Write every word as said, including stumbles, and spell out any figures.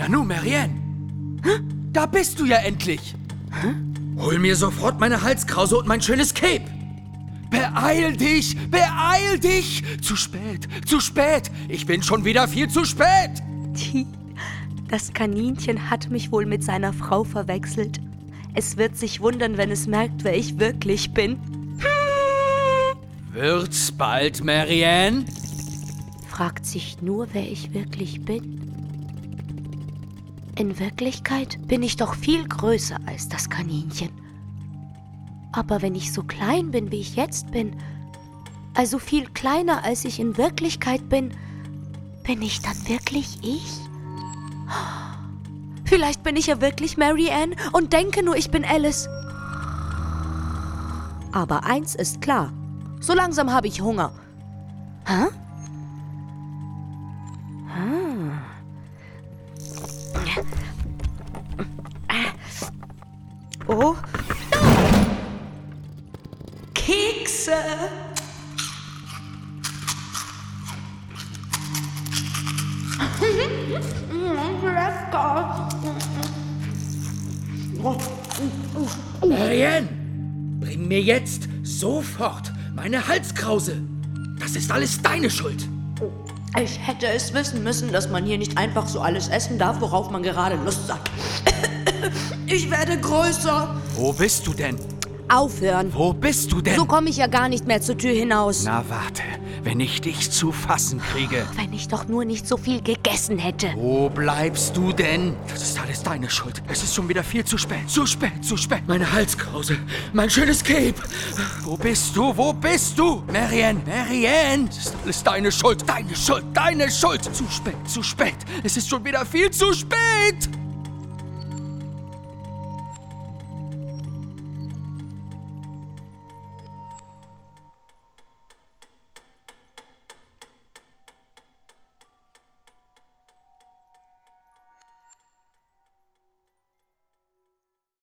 Nanu, Marianne. Da bist du ja endlich. Hä? Hol mir sofort meine Halskrause und mein schönes Cape. Beeil dich, beeil dich. Zu spät, zu spät. Ich bin schon wieder viel zu spät. Das Kaninchen hat mich wohl mit seiner Frau verwechselt. Es wird sich wundern, wenn es merkt, wer ich wirklich bin. Wird's bald, Marianne? Fragt sich nur, wer ich wirklich bin. In Wirklichkeit bin ich doch viel größer als das Kaninchen. Aber wenn ich so klein bin, wie ich jetzt bin, also viel kleiner, als ich in Wirklichkeit bin, bin ich dann wirklich ich? Vielleicht bin ich ja wirklich Marianne und denke nur, ich bin Alice. Aber eins ist klar, so langsam habe ich Hunger. Hä? Oh. Kekse. Lecker. Marianne, bring mir jetzt sofort meine Halskrause. Das ist alles deine Schuld. Ich hätte es wissen müssen, dass man hier nicht einfach so alles essen darf, worauf man gerade Lust hat. Ich werde größer. Wo bist du denn? Aufhören. Wo bist du denn? So komme ich ja gar nicht mehr zur Tür hinaus. Na warte, wenn ich dich zu fassen kriege. Wenn ich doch nur nicht so viel gegessen hätte. Wo bleibst du denn? Das ist alles deine Schuld. Es ist schon wieder viel zu spät. Zu spät, zu spät. Meine Halskrause, mein schönes Cape. Wo bist du? Wo bist du? Marianne, Marianne. Das ist alles deine Schuld. Deine Schuld, deine Schuld. Zu spät, zu spät. Es ist schon wieder viel zu spät.